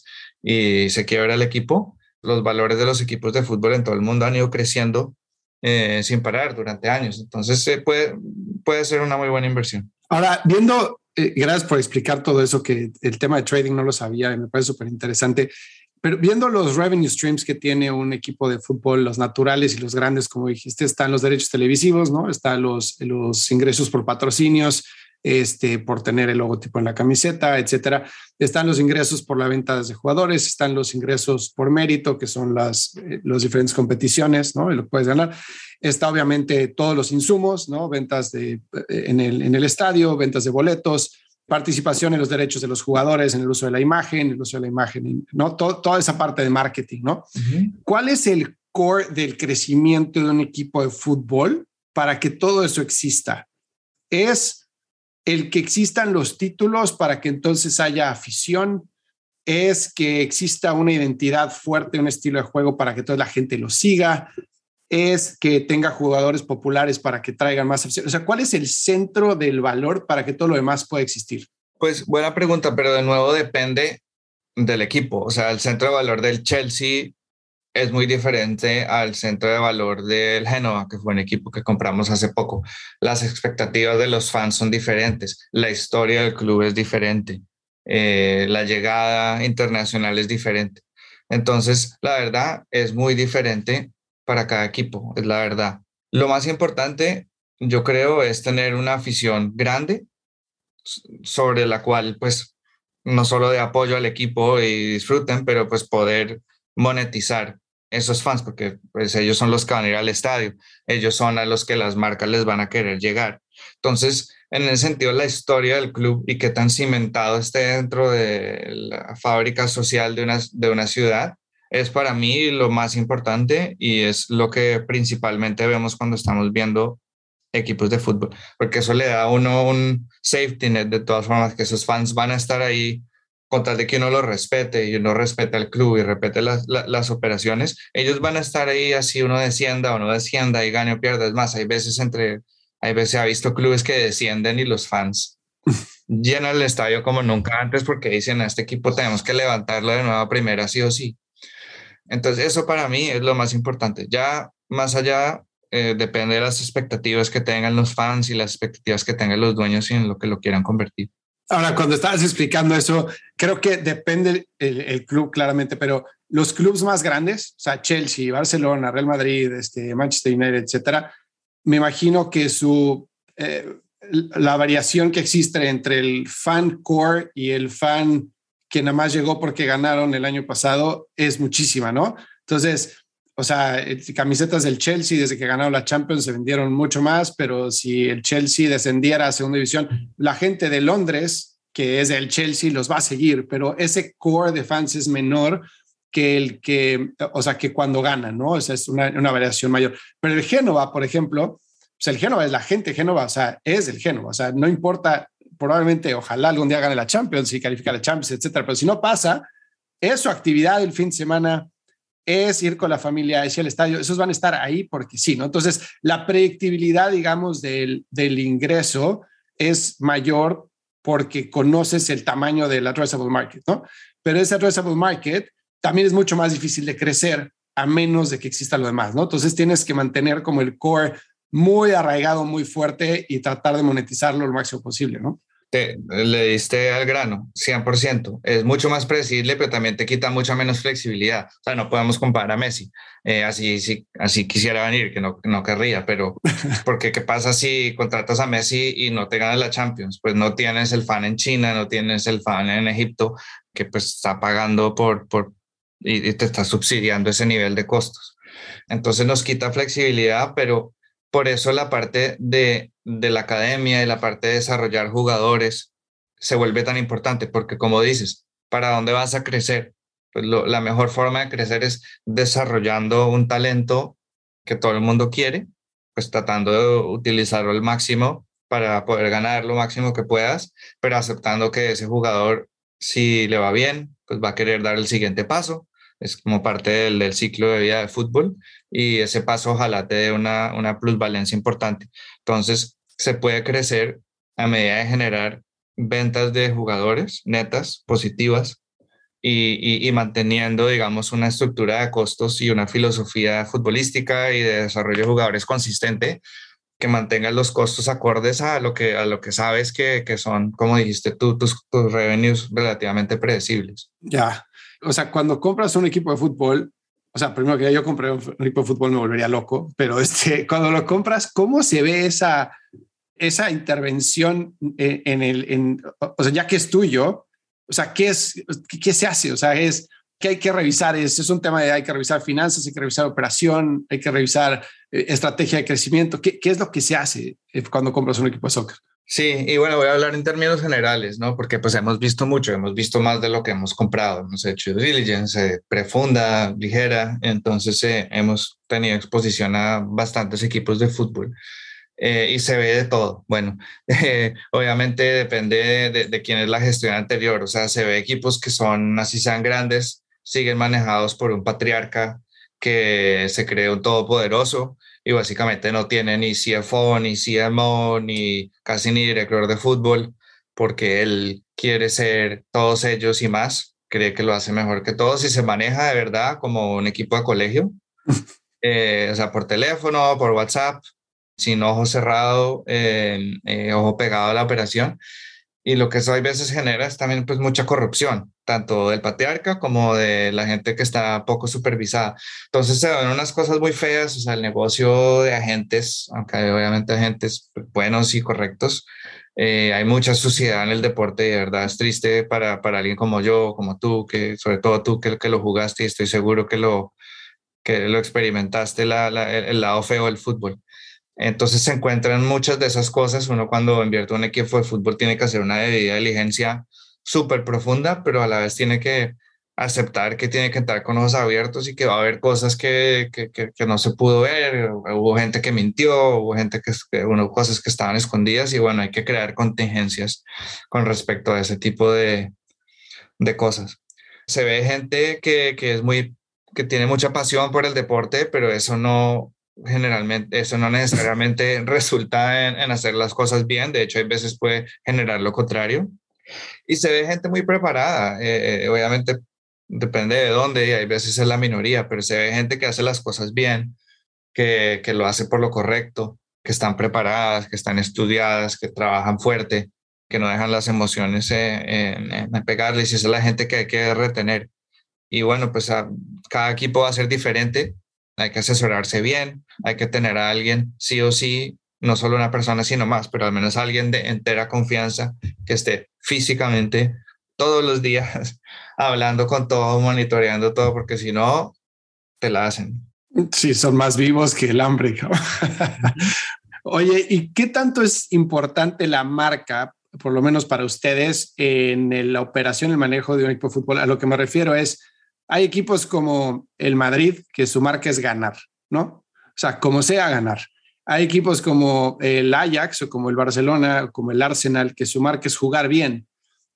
y se quiebra el equipo, los valores de los equipos de fútbol en todo el mundo han ido creciendo eh, sin parar durante años. Entonces, eh, puede, puede ser una muy buena inversión. Ahora, viendo, eh, gracias por explicar todo eso, que el tema de trading no lo sabía y me parece súper interesante. Pero viendo los revenue streams que tiene un equipo de fútbol, los naturales y los grandes, como dijiste, están los derechos televisivos, ¿no? Están los, los ingresos por patrocinios, este, por tener el logotipo en la camiseta, etcétera. Están los ingresos por la venta de jugadores, están los ingresos por mérito, que son las eh, las diferentes competiciones, ¿no? Y lo que puedes ganar. Está obviamente todos los insumos, ¿no? Ventas de, en, el, en el estadio, ventas de boletos, participación en los derechos de los jugadores, en el uso de la imagen, el uso de la imagen, ¿no? Todo, toda esa parte de marketing, ¿no? Uh-huh. ¿Cuál es el core del crecimiento de un equipo de fútbol para que todo eso exista? ¿Es el que existan los títulos para que entonces haya afición? ¿Es que exista una identidad fuerte, un estilo de juego para que toda la gente lo siga? ¿Es que tenga jugadores populares para que traigan más afición? O sea, ¿cuál es el centro del valor para que todo lo demás pueda existir? Pues buena pregunta, pero de nuevo depende del equipo. O sea, el centro de valor del Chelsea es muy diferente al centro de valor del Génova, que fue un equipo que compramos hace poco. Las expectativas de los fans son diferentes. La historia del club es diferente. Eh, la llegada internacional es diferente. Entonces, la verdad es muy diferente para cada equipo, es la verdad. Lo más importante, yo creo, es tener una afición grande sobre la cual, pues, no solo de apoyo al equipo y disfruten, pero pues poder monetizar esos fans, porque pues ellos son los que van a ir al estadio, ellos son a los que las marcas les van a querer llegar. Entonces, en ese sentido, la historia del club y qué tan cimentado esté dentro de la fábrica social de una, de una ciudad es para mí lo más importante y es lo que principalmente vemos cuando estamos viendo equipos de fútbol, porque eso le da a uno un safety net de todas formas, que esos fans van a estar ahí con tal de que uno lo respete y uno respete al club y respete las, las, las operaciones, ellos van a estar ahí así uno descienda o no descienda y gane o pierda. Es más, hay veces entre, hay veces se ha visto clubes que descienden y los fans llenan el estadio como nunca antes porque dicen a este equipo tenemos que levantarlo de nuevo a primera sí o sí. Entonces eso para mí es lo más importante. Ya más allá eh, depende de las expectativas que tengan los fans y las expectativas que tengan los dueños y en lo que lo quieran convertir. Ahora, cuando estabas explicando eso, creo que depende el, el club claramente, pero los clubes más grandes, o sea, Chelsea, Barcelona, Real Madrid, este, Manchester United, etcétera, me imagino que su, eh, la variación que existe entre el fan core y el fan que nada más llegó porque ganaron el año pasado es muchísima, ¿no? Entonces, o sea, camisetas del Chelsea desde que ganaron la Champions se vendieron mucho más, pero si el Chelsea descendiera a segunda división, la gente de Londres, que es del Chelsea, los va a seguir, pero ese core de fans es menor que el que, o sea, que cuando ganan, ¿no? O sea, es una, una variación mayor. Pero el Génova, por ejemplo, pues el Génova es la gente de Génova, o sea, es el Génova, o sea, no importa, probablemente, ojalá algún día gane la Champions y califique a la Champions, etcétera, pero si no pasa, es su actividad el fin de semana, es ir con la familia, es ir al estadio, esos van a estar ahí porque sí, ¿no? Entonces, la predictibilidad, digamos, del, del ingreso es mayor porque conoces el tamaño del addressable market, ¿no? Pero ese addressable market también es mucho más difícil de crecer a menos de que exista lo demás, ¿no? Entonces, tienes que mantener como el core muy arraigado, muy fuerte y tratar de monetizarlo lo máximo posible, ¿no? Te, le diste al grano, cien por ciento. Es mucho más predecible, pero también te quita mucha menos flexibilidad. O sea, no podemos comparar a Messi. Eh, así, sí, así quisiera venir, que no, no querría, pero porque ¿qué pasa si contratas a Messi y no te ganas la Champions? Pues no tienes el fan en China, no tienes el fan en Egipto, que pues está pagando por, por y, y te está subsidiando ese nivel de costos. Entonces nos quita flexibilidad, pero por eso la parte de, de la academia y la parte de desarrollar jugadores se vuelve tan importante, porque como dices, ¿para dónde vas a crecer? Pues lo, la mejor forma de crecer es desarrollando un talento que todo el mundo quiere, pues tratando de utilizarlo al máximo para poder ganar lo máximo que puedas, pero aceptando que ese jugador, si le va bien, pues va a querer dar el siguiente paso. Es como parte del, del ciclo de vida de fútbol y ese paso ojalá te dé una, una plusvalencia importante. Entonces se puede crecer a medida de generar ventas de jugadores netas, positivas y, y, y manteniendo, digamos, una estructura de costos y una filosofía futbolística y de desarrollo de jugadores consistente que mantenga los costos acordes a lo que, a lo que sabes que, que son, como dijiste tú, tus, tus revenues relativamente predecibles. Ya. o sea, cuando compras un equipo de fútbol, o sea, primero que yo compré un equipo de fútbol me volvería loco, pero este, cuando lo compras, ¿cómo se ve esa, esa intervención en, en el, en, o sea, ya que es tuyo, o sea, ¿qué es, qué, qué se hace? O sea, es, ¿qué hay que revisar? Es, es un tema de hay que revisar finanzas, hay que revisar operación, hay que revisar eh, estrategia de crecimiento. ¿Qué, ¿Qué es lo que se hace eh, cuando compras un equipo de soccer? Sí, y bueno, voy a hablar en términos generales, ¿no? Porque pues hemos visto mucho, hemos visto más de lo que hemos comprado, hemos hecho due diligence, eh, profunda, ligera, entonces eh, hemos tenido exposición a bastantes equipos de fútbol eh, y se ve de todo. Bueno, eh, obviamente depende de, de, de quién es la gestión anterior, o sea, se ve equipos que son, así sean grandes, siguen manejados por un patriarca que se cree un todopoderoso y básicamente no tiene ni C F O, ni C M O, ni casi ni director de fútbol, porque él quiere ser todos ellos y más, cree que lo hace mejor que todos y se maneja de verdad como un equipo de colegio, eh, o sea, por teléfono, por WhatsApp, sin ojo cerrado, eh, eh, ojo pegado a la operación. Y lo que eso a veces genera es también pues mucha corrupción, tanto del patriarca como de la gente que está poco supervisada. Entonces se ven unas cosas muy feas, o sea, el negocio de agentes, aunque hay obviamente agentes buenos y correctos, eh, hay mucha suciedad en el deporte y de verdad es triste para, para alguien como yo, como tú, que sobre todo tú que, que lo jugaste y estoy seguro que lo, que lo experimentaste, la, la, el, el lado feo del fútbol. Entonces se encuentran muchas de esas cosas. Uno cuando invierte en un equipo de fútbol tiene que hacer una debida diligencia súper profunda, pero a la vez tiene que aceptar que tiene que entrar con ojos abiertos y que va a haber cosas que, que, que, que no se pudo ver. Hubo gente que mintió, hubo gente que, que hubo cosas que estaban escondidas y bueno, hay que crear contingencias con respecto a ese tipo de, de cosas. Se ve gente que, que es muy, que tiene mucha pasión por el deporte, pero eso no, generalmente, eso no necesariamente resulta en, en hacer las cosas bien. De hecho, hay veces puede generar lo contrario. Y se ve gente muy preparada. Eh, eh, obviamente, depende de dónde, y hay veces es la minoría, pero se ve gente que hace las cosas bien, que, que lo hace por lo correcto, que están preparadas, que están estudiadas, que trabajan fuerte, que no dejan las emociones eh, en, en pegarles. Y esa es la gente que hay que retener. Y bueno, pues a, cada equipo va a ser diferente, hay que asesorarse bien, hay que tener a alguien, sí o sí, no solo una persona, sino más, pero al menos alguien de entera confianza que esté físicamente todos los días hablando con todo, monitoreando todo, porque si no, te la hacen. Sí, son más vivos que el hambre. Oye, ¿y qué tanto es importante la marca, por lo menos para ustedes, en la operación, el manejo de un equipo de fútbol? A lo que me refiero es, hay equipos como el Madrid, que su marca es ganar, ¿no? O sea, como sea ganar. Hay equipos como el Ajax o como el Barcelona, o como el Arsenal, que su marca es jugar bien.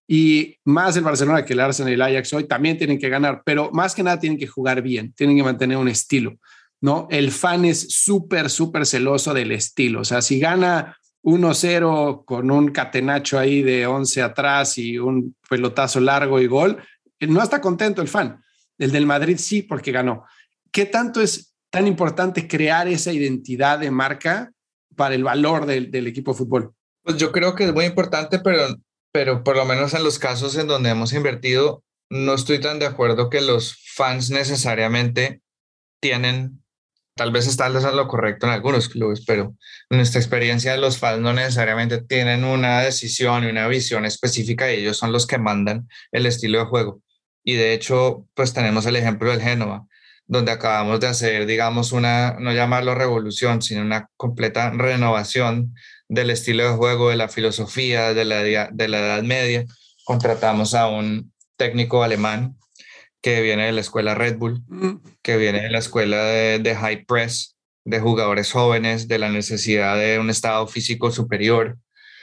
Y más el Barcelona que el Arsenal y el Ajax hoy también tienen que ganar, pero más que nada tienen que jugar bien, tienen que mantener un estilo, ¿no? El fan es súper, súper celoso del estilo. O sea, si gana uno cero con un catenacho ahí de once atrás y un pelotazo largo y gol, no está contento el fan. El del Madrid sí, porque ganó. ¿Qué tanto es tan importante crear esa identidad de marca para el valor del, del equipo de fútbol? Pues yo creo que es muy importante, pero, pero por lo menos en los casos en donde hemos invertido, no estoy tan de acuerdo que los fans necesariamente tienen, tal vez está lo correcto en algunos clubes, pero en nuestra experiencia los fans no necesariamente tienen una decisión y una visión específica y ellos son los que mandan el estilo de juego. Y de hecho, pues tenemos el ejemplo del Génova, donde acabamos de hacer, digamos, una, no llamarlo revolución, sino una completa renovación del estilo de juego, de la filosofía, de la, de la Edad Media. Contratamos a un técnico alemán que viene de la escuela Red Bull, que viene de la escuela de, de high press, de jugadores jóvenes, de la necesidad de un estado físico superior.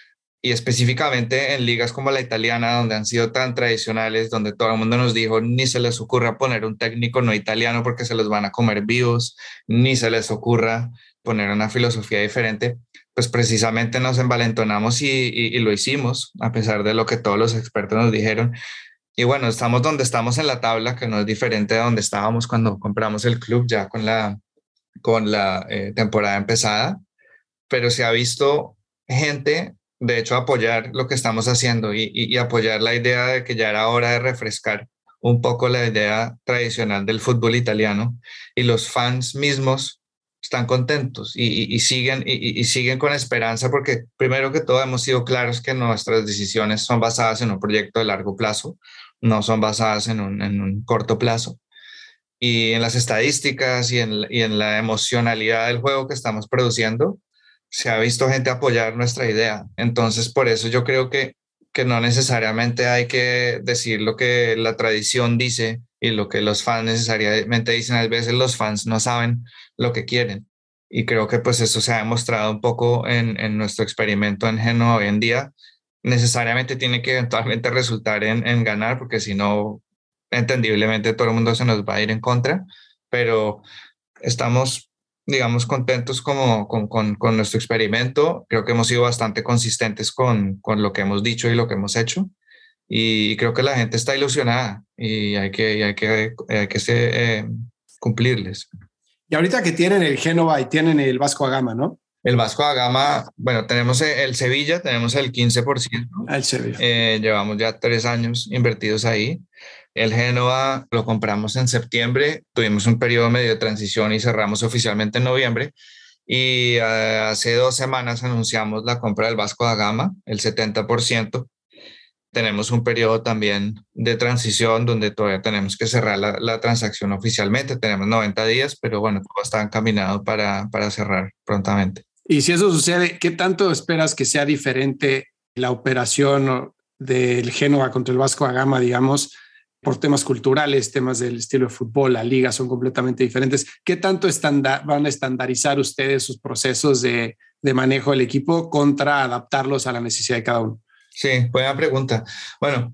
Y específicamente en ligas como la italiana, donde han sido tan tradicionales, donde todo el mundo nos dijo, ni se les ocurra poner un técnico no italiano porque se los van a comer vivos, ni se les ocurra poner una filosofía diferente, pues precisamente nos envalentonamos y, y, y lo hicimos, a pesar de lo que todos los expertos nos dijeron. Y bueno, estamos donde estamos en la tabla, que no es diferente de donde estábamos cuando compramos el club, ya con la, con la eh, temporada empezada, pero se ha visto gente, de hecho, apoyar lo que estamos haciendo y, y, y apoyar la idea de que ya era hora de refrescar un poco la idea tradicional del fútbol italiano y los fans mismos están contentos y, y, y siguen, y, y siguen con esperanza porque primero que todo hemos sido claros que nuestras decisiones son basadas en un proyecto de largo plazo, no son basadas en un, en un corto plazo. Y en las estadísticas y en, y en la emocionalidad del juego que estamos produciendo, se ha visto gente apoyar nuestra idea. Entonces, por eso yo creo que, que no necesariamente hay que decir lo que la tradición dice y lo que los fans necesariamente dicen. A veces los fans no saben lo que quieren. Y creo que pues eso se ha demostrado un poco en, en nuestro experimento en Génova hoy en día. Necesariamente tiene que eventualmente resultar en, en ganar, porque si no, entendiblemente todo el mundo se nos va a ir en contra, pero estamos, digamos, contentos como, con, con, con nuestro experimento. Creo que hemos sido bastante consistentes con, con lo que hemos dicho y lo que hemos hecho. Y creo que la gente está ilusionada y hay que, y hay que, hay que eh, cumplirles. Y ahorita que tienen el Génova y tienen el Vasco da Gama, ¿no? El Vasco da Gama, bueno, tenemos el Sevilla, tenemos el quince por ciento. El Sevilla. Eh, llevamos ya tres años invertidos ahí. El Génova lo compramos en septiembre, tuvimos un periodo medio de transición y cerramos oficialmente en noviembre. Y uh, hace dos semanas anunciamos la compra del Vasco da Gama, el setenta por ciento. Tenemos un periodo también de transición donde todavía tenemos que cerrar la, la transacción oficialmente. Tenemos noventa días, pero bueno, todo está encaminado para, para cerrar prontamente. Y si eso sucede, ¿qué tanto esperas que sea diferente la operación del Génova contra el Vasco da Gama, digamos, por temas culturales, temas del estilo de fútbol, la liga son completamente diferentes? ¿Qué tanto estanda- van a estandarizar ustedes sus procesos de, de manejo del equipo contra adaptarlos a la necesidad de cada uno? Sí, buena pregunta. Bueno,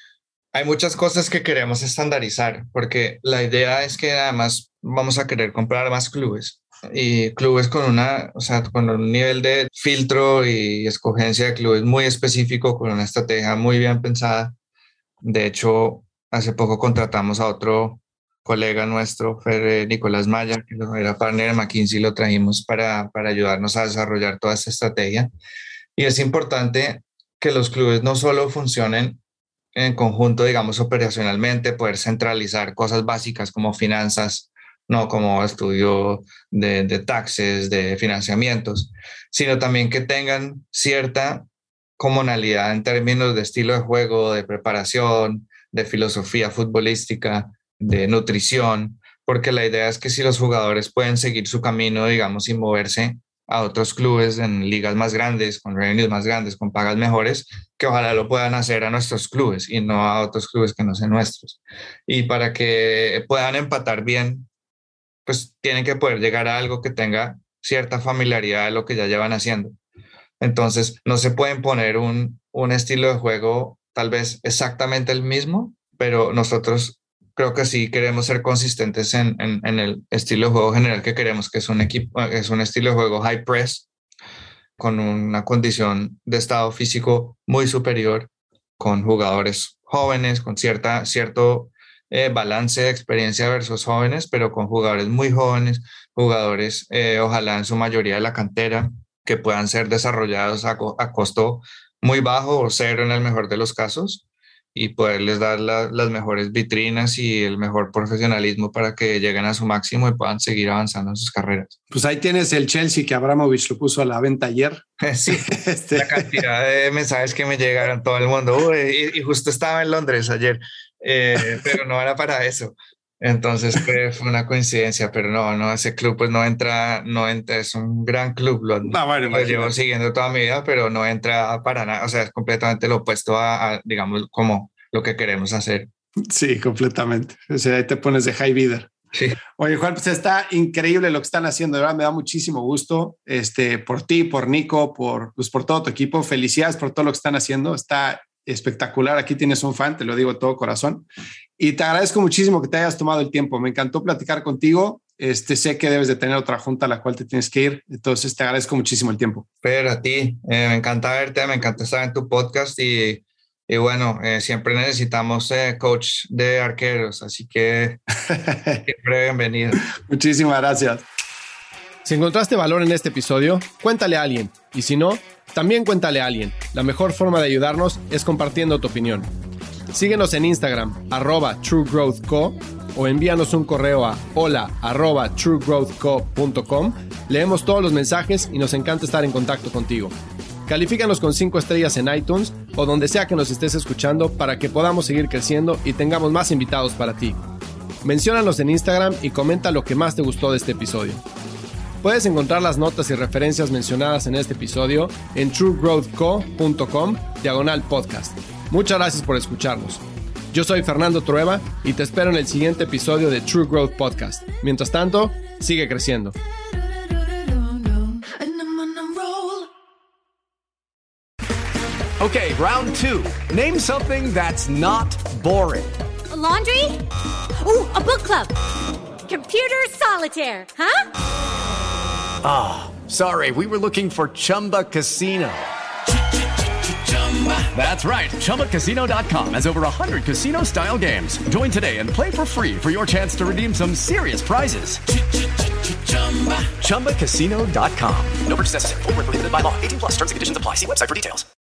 hay muchas cosas que queremos estandarizar porque la idea es que además vamos a querer comprar más clubes y clubes con una, o sea, con un nivel de filtro y escogencia de clubes muy específico, con una estrategia muy bien pensada. De hecho, hace poco contratamos a otro colega nuestro, Fer, Nicolás Maya, que era partner de McKinsey, lo trajimos para, para ayudarnos a desarrollar toda esta estrategia. Y es importante que los clubes no solo funcionen en conjunto, digamos, operacionalmente, poder centralizar cosas básicas como finanzas, no como estudio de, de taxes, de financiamientos, sino también que tengan cierta comunalidad en términos de estilo de juego, de preparación, de filosofía futbolística, de nutrición, porque la idea es que si los jugadores pueden seguir su camino, digamos, y moverse a otros clubes en ligas más grandes, con revenues más grandes, con pagas mejores, que ojalá lo puedan hacer a nuestros clubes y no a otros clubes que no sean nuestros. Y para que puedan empatar bien, pues tienen que poder llegar a algo que tenga cierta familiaridad de lo que ya llevan haciendo. Entonces, no se pueden poner un, un estilo de juego tal vez exactamente el mismo, pero nosotros creo que sí queremos ser consistentes en, en, en el estilo de juego general que queremos, que es un equipo, es un estilo de juego high press, con una condición de estado físico muy superior, con jugadores jóvenes, con cierta, cierto eh, balance de experiencia versus jóvenes, pero con jugadores muy jóvenes, jugadores eh, ojalá en su mayoría de la cantera, que puedan ser desarrollados a, a costo muy bajo o cero en el mejor de los casos, y poderles dar la, las mejores vitrinas y el mejor profesionalismo para que lleguen a su máximo y puedan seguir avanzando en sus carreras. Pues ahí tienes el Chelsea que Abramovich lo puso a la venta ayer. Sí, este... la cantidad de mensajes que me llegaron todo el mundo. Uy, y, y justo estaba en Londres ayer, eh, pero no era para eso. Entonces fue, fue una coincidencia, pero no, no, ese club pues no entra, no entra, es un gran club, lo, no, bueno, lo llevo siguiendo toda mi vida, pero no entra para nada, o sea, es completamente lo opuesto a, a digamos, como lo que queremos hacer. Sí, completamente, o sea, ahí te pones de high bidder. Sí. Oye, Juan, pues está increíble lo que están haciendo, de verdad me da muchísimo gusto, este, por ti, por Nico, por, pues, por todo tu equipo, felicidades por todo lo que están haciendo, está espectacular, aquí tienes un fan, te lo digo de todo corazón, y te agradezco muchísimo que te hayas tomado el tiempo, me encantó platicar contigo, este, sé que debes de tener otra junta a la cual te tienes que ir, entonces te agradezco muchísimo el tiempo. Pero a ti, eh, me encanta verte, me encanta estar en tu podcast y, y bueno, eh, siempre necesitamos eh, coach de arqueros, así que siempre bienvenido. Muchísimas gracias. Si encontraste valor en este episodio, cuéntale a alguien, y si no, también cuéntale a alguien. La mejor forma de ayudarnos es compartiendo tu opinión. Síguenos en Instagram, arroba TrueGrowthCo, o envíanos un correo a hola arroba truegrowthco punto com. Leemos todos los mensajes y nos encanta estar en contacto contigo. Califícanos con cinco estrellas en iTunes o donde sea que nos estés escuchando para que podamos seguir creciendo y tengamos más invitados para ti. Menciónanos en Instagram y comenta lo que más te gustó de este episodio. Puedes encontrar las notas y referencias mencionadas en este episodio en truegrowthco punto com diagonal podcast. Muchas gracias por escucharnos. Yo soy Fernando Trueba y te espero en el siguiente episodio de True Growth Podcast. Mientras tanto, sigue creciendo. Okay, round two. Name something that's not boring. A laundry? Ooh, a book club. Computer solitaire, huh? Ah, oh, sorry, we were looking for Chumba Casino. That's right, Chumba Casino dot com has over one hundred casino-style games. Join today and play for free for your chance to redeem some serious prizes. Chumba Casino dot com. No purchase necessary. Void where prohibited by law. eighteen plus terms and conditions apply. See website for details.